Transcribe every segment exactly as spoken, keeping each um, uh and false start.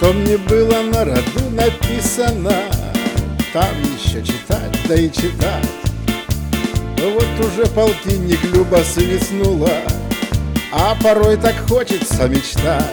что мне было на роду написано. Там еще читать, да и читать. Но вот уже полтинник Люба свистнула, а порой так хочется мечтать,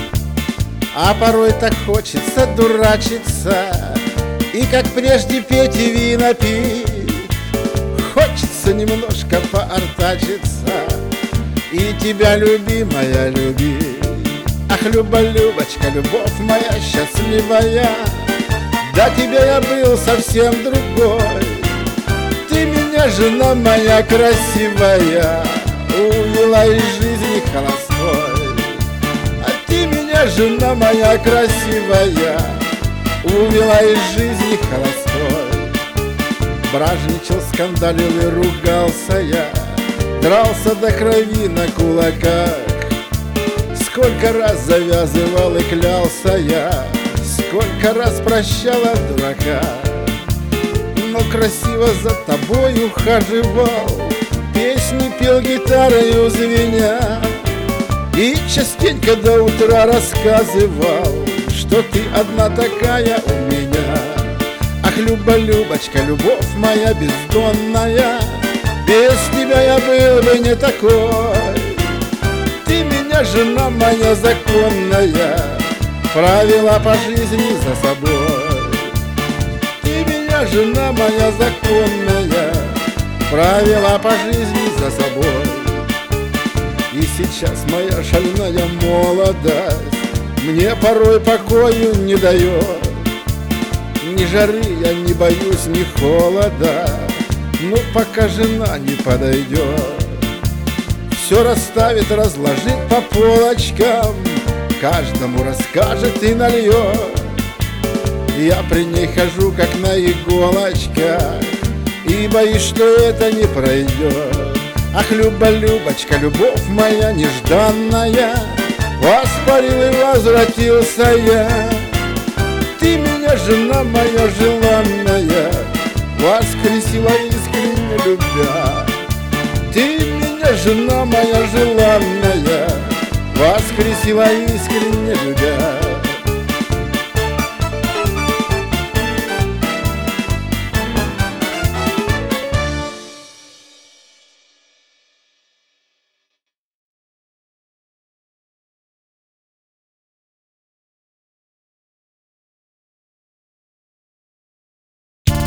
а порой так хочется дурачиться, и как прежде петь и вина пить. Хочется немножко поортачиться и тебя, любимая, любить. Ах, Люба, Любочка, любовь моя счастливая, до тебя я был совсем другой. Ты меня, жена моя красивая, увела из жизни холостой. А ты меня, жена моя красивая, увела из жизни холостой. Бражничал, скандалил и ругался я, дрался до крови на кулаках. Сколько раз завязывал и клялся я, сколько раз прощала дурака. Но красиво за тобой ухаживал, песни пел гитарою звеня, и частенько до утра рассказывал, что ты одна такая у меня. Ах, Люба, Любочка, любовь моя бездонная, без тебя я был бы не такой. Ты меня, жена моя законная, правила по жизни за собой. Ты меня, жена моя законная, правила по жизни за собой. И сейчас моя шальная молодость мне порой покою не дает. Ни жары я не боюсь, ни холода, но пока жена не подойдет. Все расставит, разложит по полочкам, каждому расскажет и нальет. Я при ней хожу, как на иголочках, и боюсь, что это не пройдет. Ах, Люба, Любочка, любовь моя нежданная, воспарил и возвратился я. Ты меня, жена моя желанная, воскресила искренне любя. Ты меня, жена моя желанная, воскресила искренне любя.